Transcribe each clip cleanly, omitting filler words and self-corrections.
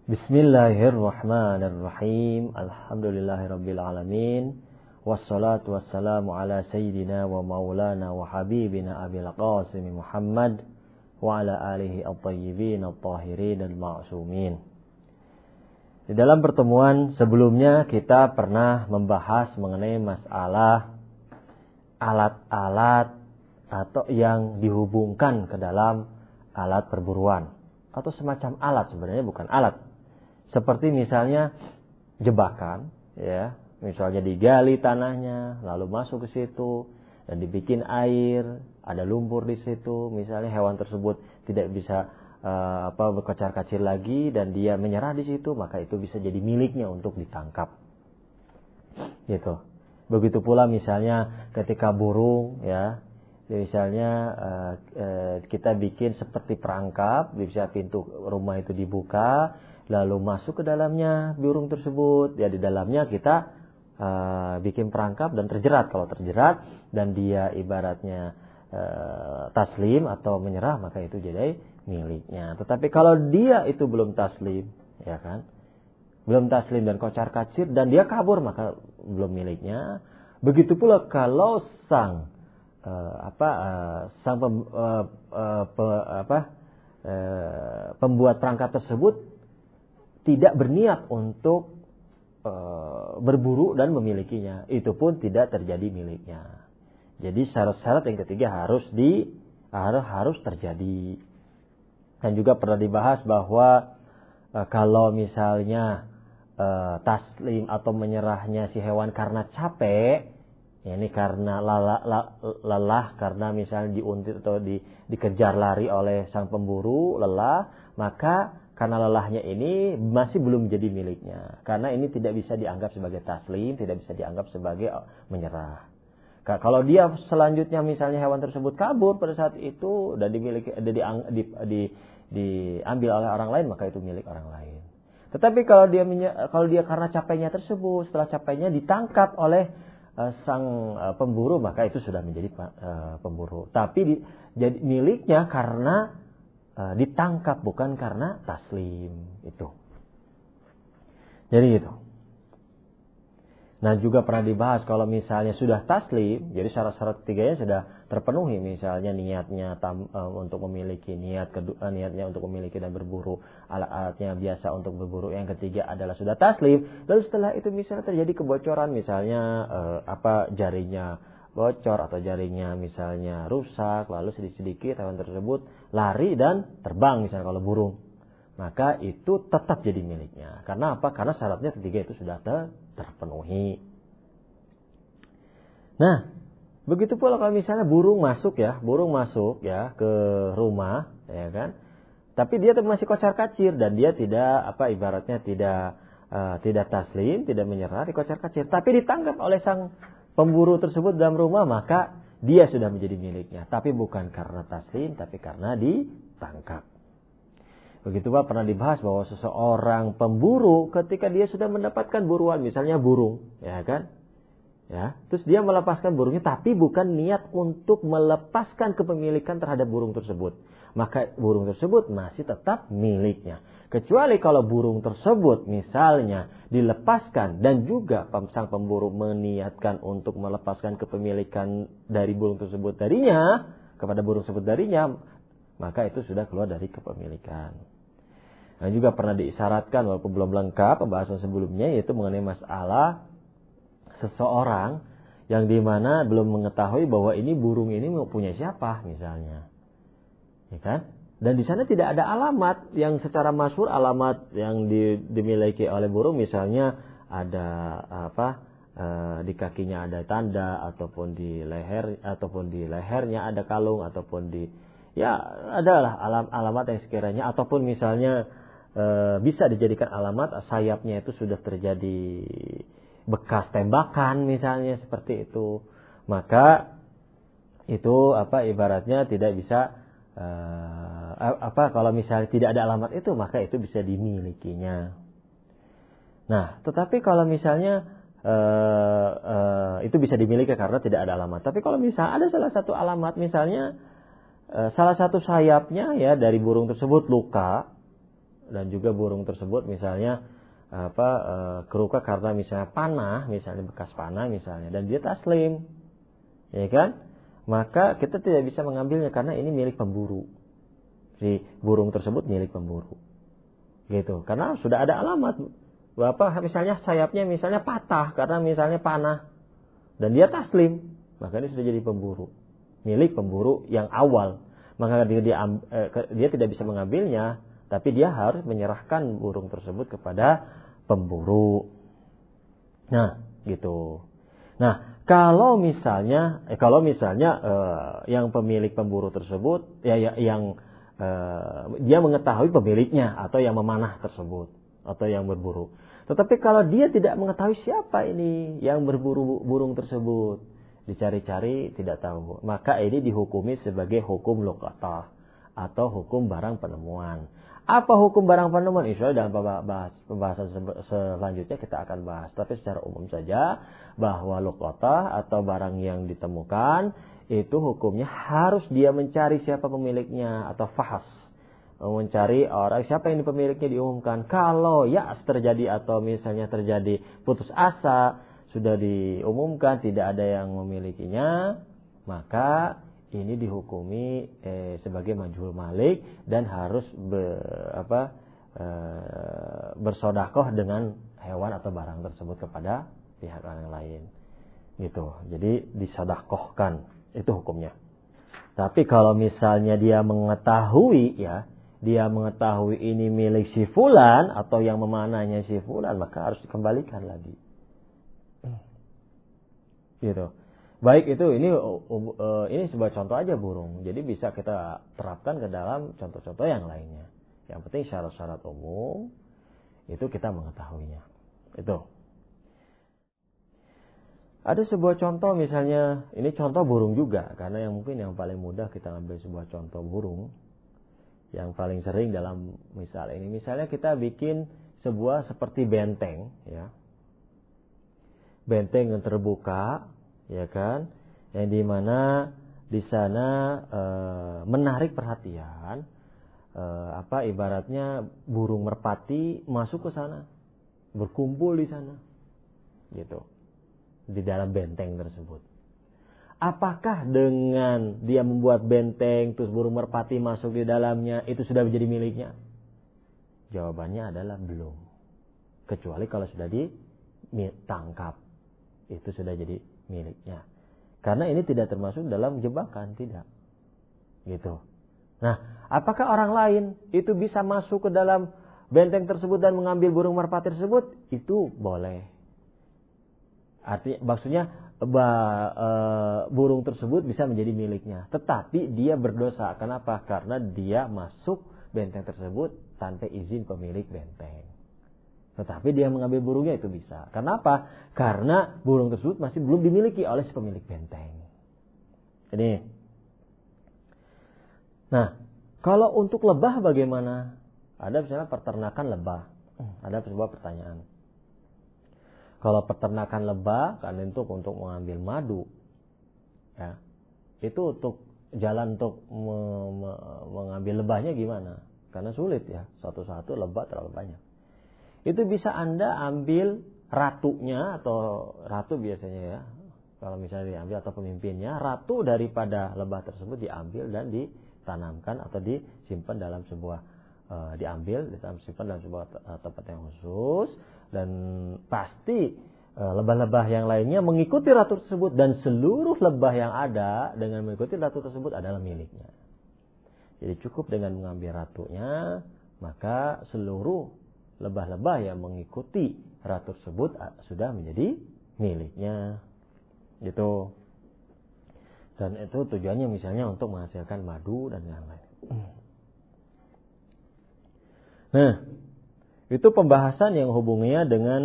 Bismillahirrahmanirrahim. Alhamdulillahirabbil alamin. Wassalatu wassalamu ala sayyidina wa maulana wa habibina Abil Qasim Muhammad wa ala alihi at-tayyibin at-tahirin al-ma'sumin. Di dalam pertemuan sebelumnya kita pernah membahas mengenai masalah alat-alat atau yang dihubungkan ke dalam alat perburuan atau semacam alat, sebenarnya bukan alat. Seperti misalnya jebakan, ya, misalnya digali tanahnya, lalu masuk ke situ dan dibikin air, ada lumpur di situ, misalnya hewan tersebut tidak bisa berkocar-kacir lagi dan dia menyerah di situ, maka itu bisa jadi miliknya untuk ditangkap. Gitu. Begitu pula misalnya ketika burung, ya, misalnya kita bikin seperti perangkap, bisa pintu rumah itu dibuka, lalu masuk ke dalamnya burung tersebut, ya di dalamnya kita bikin perangkap dan terjerat. Kalau terjerat dan dia ibaratnya taslim atau menyerah, maka itu jadi miliknya. Tetapi kalau dia itu belum taslim, ya kan, belum taslim dan kocar kacir dan dia kabur, maka belum miliknya. Begitu pula kalau sang pembuat perangkap tersebut tidak berniat untuk berburu dan memilikinya, itu pun tidak terjadi miliknya. Jadi syarat-syarat yang ketiga harus terjadi. Dan juga pernah dibahas bahwa kalau misalnya taslim atau menyerahnya si hewan karena capek, ya ini karena lelah, karena misalnya diuntit atau dikejar lari oleh sang pemburu, lelah, maka karena lelahnya ini masih belum jadi miliknya. Karena ini tidak bisa dianggap sebagai taslim, tidak bisa dianggap sebagai menyerah. Kalau dia selanjutnya misalnya hewan tersebut kabur pada saat itu dan diambil oleh orang lain, maka itu milik orang lain. Tetapi kalau dia karena capeknya tersebut, setelah capeknya ditangkap oleh sang pemburu, maka itu sudah menjadi pemburu. Tapi jadi miliknya karena ditangkap, bukan karena taslim itu. Jadi gitu. Nah juga pernah dibahas kalau misalnya sudah taslim, jadi syarat-syarat ketiganya sudah terpenuhi, misalnya niatnya untuk memiliki, niatnya untuk memiliki dan berburu, alat-alatnya biasa untuk berburu. Yang ketiga adalah sudah taslim. Lalu setelah itu misalnya terjadi kebocoran, misalnya jaringnya bocor atau jaringnya misalnya rusak, lalu sedikit-sedikit hewan tersebut lari dan terbang misalnya kalau burung, maka itu tetap jadi miliknya. Karena apa? Karena syaratnya ketiga itu sudah terpenuhi. Nah, begitu pula kalau misalnya burung masuk ya ke rumah, ya kan? Tapi dia masih kocar-kacir dan dia tidak ibaratnya tidak taslim, tidak menyerah, dikocar-kacir, tapi ditangkap oleh sang pemburu tersebut dalam rumah, maka dia sudah menjadi miliknya. Tapi bukan karena taslim, tapi karena ditangkap. Begitu Pak, pernah dibahas bahwa seseorang pemburu ketika dia sudah mendapatkan buruan, misalnya burung, ya kan? Ya, terus dia melepaskan burungnya, tapi bukan niat untuk melepaskan kepemilikan terhadap burung tersebut, maka burung tersebut masih tetap miliknya. Kecuali kalau burung tersebut misalnya dilepaskan dan juga sang pemburu meniatkan untuk melepaskan kepemilikan dari burung tersebut darinya kepada burung tersebut darinya, maka itu sudah keluar dari kepemilikan. Nah juga pernah diisyaratkan walaupun belum lengkap pembahasan sebelumnya, yaitu mengenai masalah seseorang yang dimana belum mengetahui bahwa ini burung ini punya siapa misalnya, ya kan? Dan di sana tidak ada alamat yang secara masyhur, alamat yang dimiliki oleh burung, misalnya ada di kakinya ada tanda, ataupun di lehernya ada kalung, ataupun adalah alamat yang sekiranya, ataupun misalnya bisa dijadikan alamat sayapnya itu sudah terjadi bekas tembakan misalnya seperti itu, maka itu ibaratnya tidak bisa kalau misalnya tidak ada alamat itu, maka itu bisa dimilikinya. Nah, tetapi kalau misalnya itu bisa dimiliki karena tidak ada alamat. Tapi kalau misalnya ada salah satu alamat, misalnya salah satu sayapnya ya dari burung tersebut luka, dan juga burung tersebut misalnya keruka karena misalnya panah, misalnya bekas panah misalnya, dan dia taslim, ya kan? Maka kita tidak bisa mengambilnya karena ini milik pemburu. Si burung tersebut milik pemburu. Gitu. Karena sudah ada alamat. Misalnya sayapnya misalnya patah karena misalnya panah dan dia taslim, maka dia sudah jadi pemburu. Milik pemburu yang awal. Maka dia tidak bisa mengambilnya, tapi dia harus menyerahkan burung tersebut kepada pemburu. Nah, gitu. Nah, kalau misalnya yang pemilik pemburu tersebut yang dia mengetahui pemiliknya atau yang memanah tersebut atau yang berburu. Tetapi kalau dia tidak mengetahui siapa ini yang berburu burung tersebut, dicari-cari tidak tahu, maka ini dihukumi sebagai hukum luqatah atau hukum barang penemuan. Apa hukum barang penemuan? Insya Allah dalam pembahasan selanjutnya kita akan bahas. Tapi secara umum saja bahwa luqatah atau barang yang ditemukan itu hukumnya harus dia mencari siapa pemiliknya atau fahas, mencari orang siapa ini pemiliknya diumumkan. Kalau terjadi atau misalnya terjadi putus asa, sudah diumumkan tidak ada yang memilikinya, maka ini dihukumi sebagai majhul malik dan harus bersedekah dengan hewan atau barang tersebut kepada pihak yang lain. Gitu. Jadi disedekahkan. Itu hukumnya. Tapi kalau misalnya dia mengetahui ini milik si fulan atau yang memanahnya si fulan, maka harus dikembalikan lagi. Gitu. Baik itu ini sebuah contoh aja burung. Jadi bisa kita terapkan ke dalam contoh-contoh yang lainnya. Yang penting syarat-syarat umum itu kita mengetahuinya. Itu. Ada sebuah contoh misalnya, ini contoh burung juga, karena yang paling mudah kita ambil sebuah contoh burung, yang paling sering dalam misal ini. Misalnya kita bikin sebuah seperti benteng, ya, benteng yang terbuka, ya kan, yang dimana di sana menarik perhatian, ibaratnya burung merpati masuk ke sana, berkumpul di sana, gitu. Di dalam benteng tersebut. Apakah dengan dia membuat benteng terus burung merpati masuk di dalamnya itu sudah menjadi miliknya? Jawabannya adalah belum. Kecuali kalau sudah ditangkap, itu sudah jadi miliknya. Karena ini tidak termasuk dalam jebakan, tidak. Gitu. Nah, apakah orang lain itu bisa masuk ke dalam benteng tersebut dan mengambil burung merpati tersebut? Itu boleh. Maksudnya burung tersebut bisa menjadi miliknya, tetapi dia berdosa. Kenapa? Karena dia masuk benteng tersebut tanpa izin pemilik benteng. Tetapi dia mengambil burungnya itu bisa. Kenapa? Karena burung tersebut masih belum dimiliki oleh si pemilik benteng. Ini. Nah, kalau untuk lebah bagaimana? Ada misalnya peternakan lebah. Ada sebuah pertanyaan. Kalau peternakan lebah kan itu untuk mengambil madu, ya, itu untuk jalan untuk mengambil lebahnya gimana? Karena sulit ya, satu-satu lebah terlalu banyak. Itu bisa Anda ambil ratunya atau ratu biasanya ya, kalau misalnya diambil atau pemimpinnya, ratu daripada lebah tersebut diambil dan ditanamkan atau disimpan dalam sebuah disimpan dalam sebuah tempat yang khusus. Dan pasti lebah-lebah yang lainnya mengikuti ratu tersebut, dan seluruh lebah yang ada dengan mengikuti ratu tersebut adalah miliknya. Jadi cukup dengan mengambil ratunya, maka seluruh lebah-lebah yang mengikuti ratu tersebut sudah menjadi miliknya. Gitu. Dan itu tujuannya misalnya untuk menghasilkan madu dan yang lain. Nah, itu pembahasan yang hubungannya dengan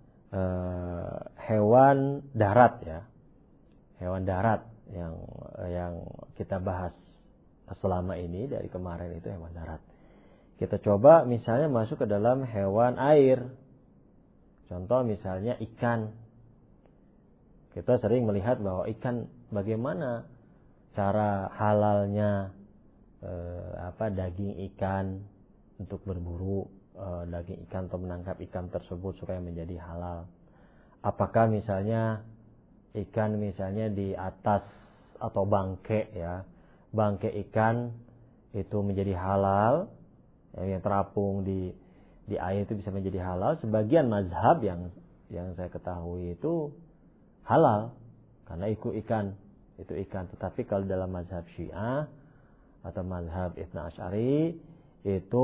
hewan darat ya. Hewan darat yang kita bahas selama ini dari kemarin itu hewan darat. Kita coba misalnya masuk ke dalam hewan air. Contoh misalnya ikan. Kita sering melihat bahwa ikan bagaimana cara halalnya daging ikan untuk berburu daging ikan atau menangkap ikan tersebut supaya menjadi halal. Apakah misalnya ikan misalnya di atas atau bangke ya, bangke ikan itu menjadi halal, yang terapung di air itu bisa menjadi halal. Sebagian mazhab yang saya ketahui itu halal karena itu ikan. Tetapi kalau dalam mazhab Syiah atau mazhab Ibn Asy'ari itu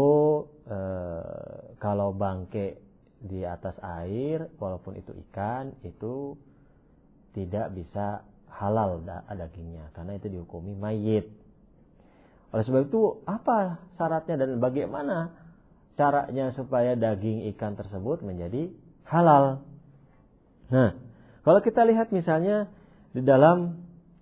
kalau bangke di atas air walaupun itu ikan itu tidak bisa halal dagingnya karena itu dihukumi mayit. Oleh sebab itu apa syaratnya dan bagaimana caranya supaya daging ikan tersebut menjadi halal? Nah, kalau kita lihat misalnya di dalam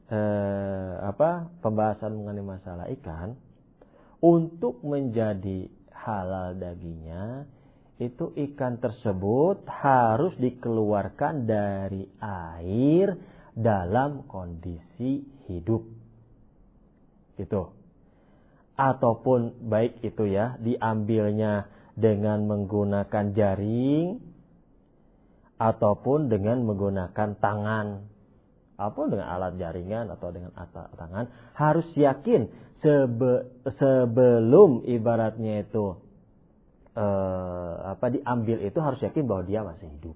pembahasan mengenai masalah ikan, untuk menjadi halal dagingnya itu ikan tersebut harus dikeluarkan dari air dalam kondisi hidup. Gitu. Ataupun baik itu ya diambilnya dengan menggunakan jaring ataupun dengan menggunakan tangan. Ataupun dengan alat jaringan atau dengan tangan, harus yakin sebelum ibaratnya itu diambil itu harus yakin bahwa dia masih hidup.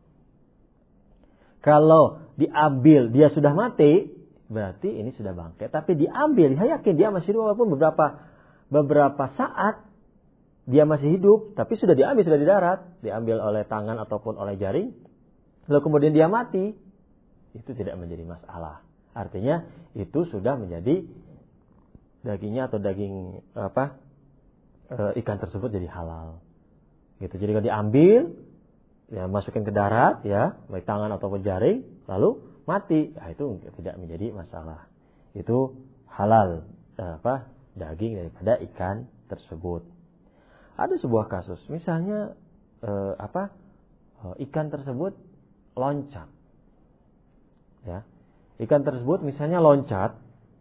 Kalau diambil dia sudah mati, berarti ini sudah bangkai. Tapi diambil, saya yakin dia masih hidup walaupun beberapa saat dia masih hidup, tapi sudah diambil, sudah di darat, diambil oleh tangan ataupun oleh jaring, lalu kemudian dia mati, itu tidak menjadi masalah. Artinya itu sudah menjadi dagingnya atau daging ikan tersebut jadi halal. Gitu. Jadi kalau diambil, ya masukin ke darat, ya baik tangan ataupun jaring, lalu mati, ya itu tidak menjadi masalah. Itu halal daging daripada ikan tersebut. Ada sebuah kasus, misalnya ikan tersebut loncat. Ya. Ikan tersebut misalnya loncat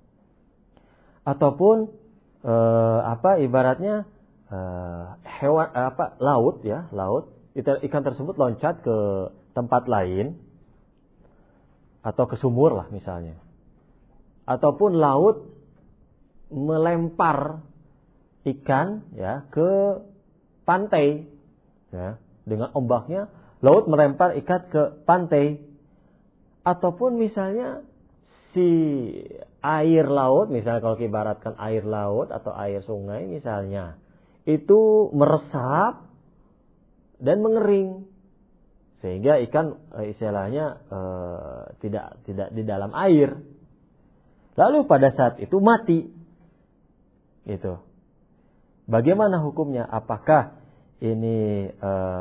ataupun ibaratnya hewan laut ikan tersebut loncat ke tempat lain atau ke sumur lah misalnya, ataupun laut melempar ikan ya ke pantai ya, dengan ombaknya laut melempar ikan ke pantai. Ataupun misalnya si air laut, misalnya kalau ibaratkan air laut atau air sungai misalnya, itu meresap dan mengering. Sehingga ikan istilahnya tidak di dalam air. Lalu pada saat itu mati. Gitu. Bagaimana hukumnya? Apakah ini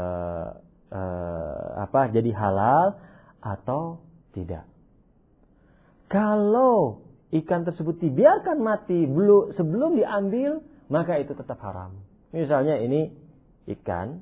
jadi halal atau tidak? Kalau ikan tersebut dibiarkan mati sebelum diambil, maka itu tetap haram. Misalnya ini ikan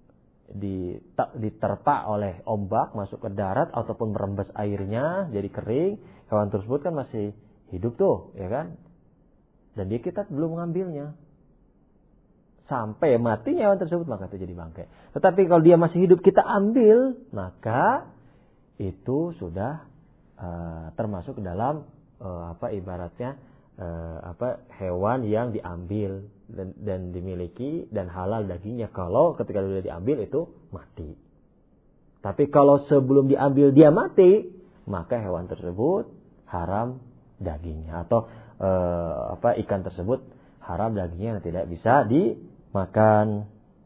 diterpa oleh ombak masuk ke darat ataupun merembes airnya jadi kering, hewan tersebut kan masih hidup tuh, ya kan? Dan kita belum mengambilnya. Sampai matinya hewan tersebut maka itu jadi bangkai. Tetapi kalau dia masih hidup kita ambil, maka itu sudah termasuk ke dalam ibaratnya hewan yang diambil dan dimiliki dan halal dagingnya kalau ketika sudah diambil itu mati. Tapi kalau sebelum diambil dia mati, maka hewan tersebut haram dagingnya atau ikan tersebut haram dagingnya dan tidak bisa dimakan.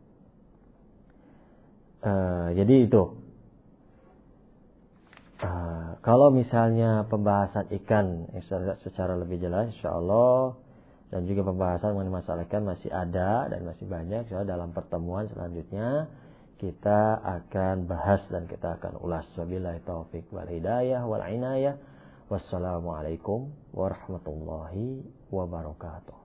Jadi itu. Kalau misalnya pembahasan ikan secara lebih jelas insyaallah, dan juga pembahasan mengenai masalah ikan masih ada dan masih banyak, insyaallah dalam pertemuan selanjutnya kita akan bahas dan kita akan ulas. Wabillahi taufik wal hidayah wal inayah. Wassalamualaikum warahmatullahi wabarakatuh.